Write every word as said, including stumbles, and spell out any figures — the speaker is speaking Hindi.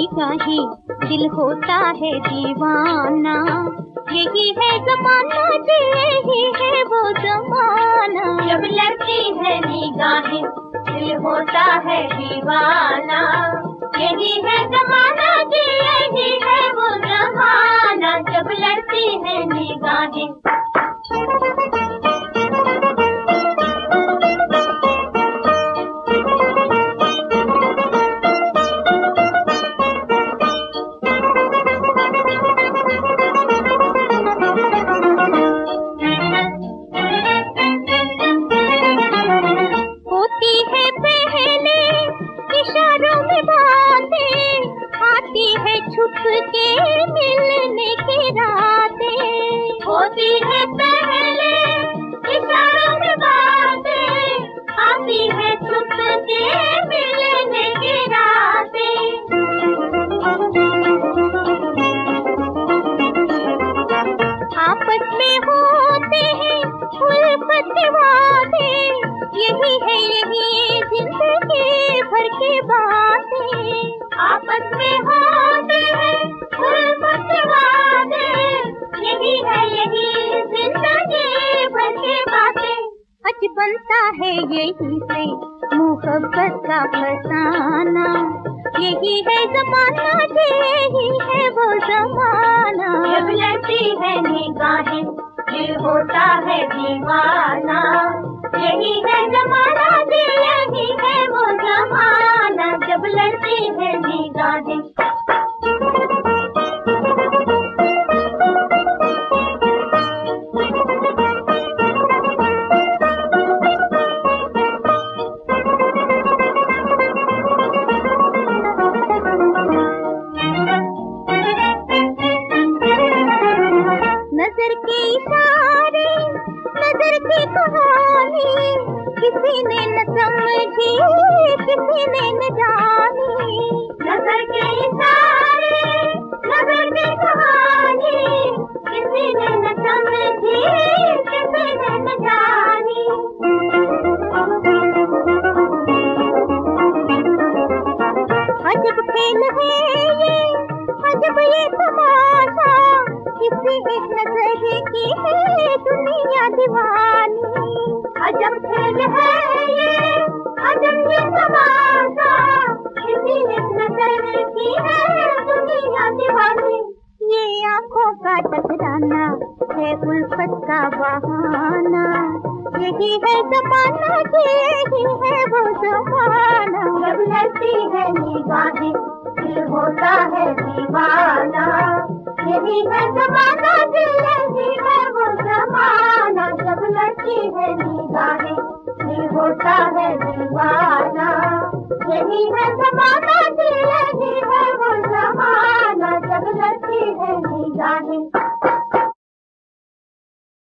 निगाहें दिल होता है दीवाना। यही है जमाना जी, यही है वो जमाना। जब लगती है निगाहें दिल होता है दीवाना। यही है जमाना जी, यही है वो जमाना। जब लगती है निगाहें छुप के मिलने की रातें होती है पहले इशारों में बातें, आती है छुप के मिलने की रातें। आपस में होते हैं उल्फत वादे, यही है यही जिंदगी भर की बातें। आपस में होते हैं उल्फत वादे, यही है यही जिंदगी भर की बातें। आज बनता है यही से मोहब्बत का फसाना। यही है जमाना जी, यही है वो जमाना। जब लगती है निगाहें दिल होता है दीवाना। यही है जमाना जी, यही है वो जमाना। जब लगती है निगाहें नजर के इशारे, नजर की कहानी, किसी ने न समझी, किसी ने न जानी। नजर के इशारे, नजर की कहानी, किसी ने न समझी, किसी ने न जानी। अजब खेल है ये, अजब ये तमाशा, किसी एक नजर की है दुनिया दीवानी। अजब खेल है ये, अजब ये तमाशा, किसी एक नजर की है दुनिया दीवानी। ये आंखों का टकराना है उल्फत का बहाना। यही है जमाना जी, यही है वो जमाना। जब लगती है निगाहें दिल होता है दीवाना। यही है जमाना जी, यही है वो जमाना। जब लगती है निगाहें दिल होता है दीवाना। यही है जमाना।